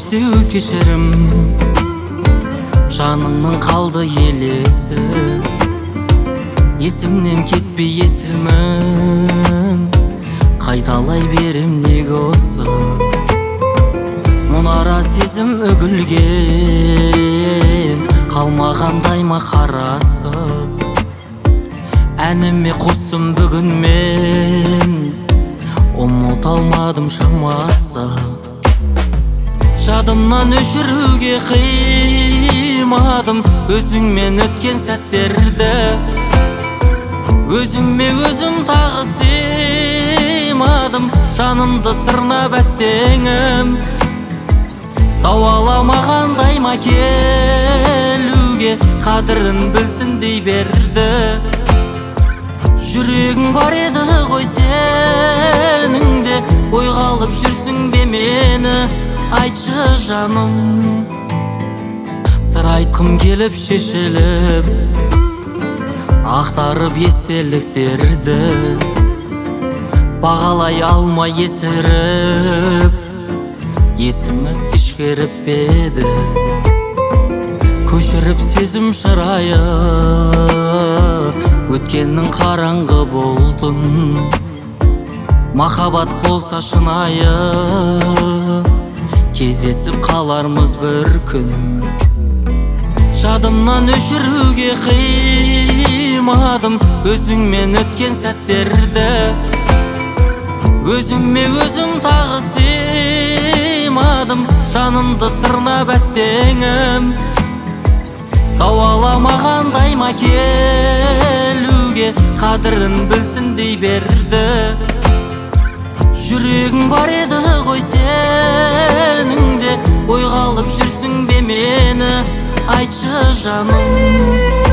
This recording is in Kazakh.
иштеу кешірім, жанымның қалды елесі, есімнен кетпей есімім, қайталай берем неге осы. Мұнара сезім үгілген, қалмағандай ма қарасы, әніме қостым бүгін мен, ұмыта алмадым шамасы. Жадымнан өшіруге қимадым өзіңмен өткен сәттерді, өзіме өзім тағы сыймадым, жанымды тырнап әттеңім. Тауаламағандай ма келуге, қадірін білсін дей берді. Жүрегің бар еді ғой сенің де, ойға алып жүрсің бе мені, айтшы жаным. Сыр айтқым келіп шешіліп, ақтарып естеліктерді, бағалай алмай есіріп, есіміз кешкеріп беді. Көшіріп сезім шырайы, өткеннің қараңғы болтын, махаббат болса шынайы, кездесіп қалармыз бір күн. Жадымнан өшіруге қимадым өзіңмен өткен сәттерді, өзіме өзім тағы сыймадым, жанымды тырнап әттеңім. Тауаламағандай ма келуге, қадірін білсін дей берді. Жүрегің бар еді ғой сенің де, ойға алып жүрсің бе мені, айтшы жаным.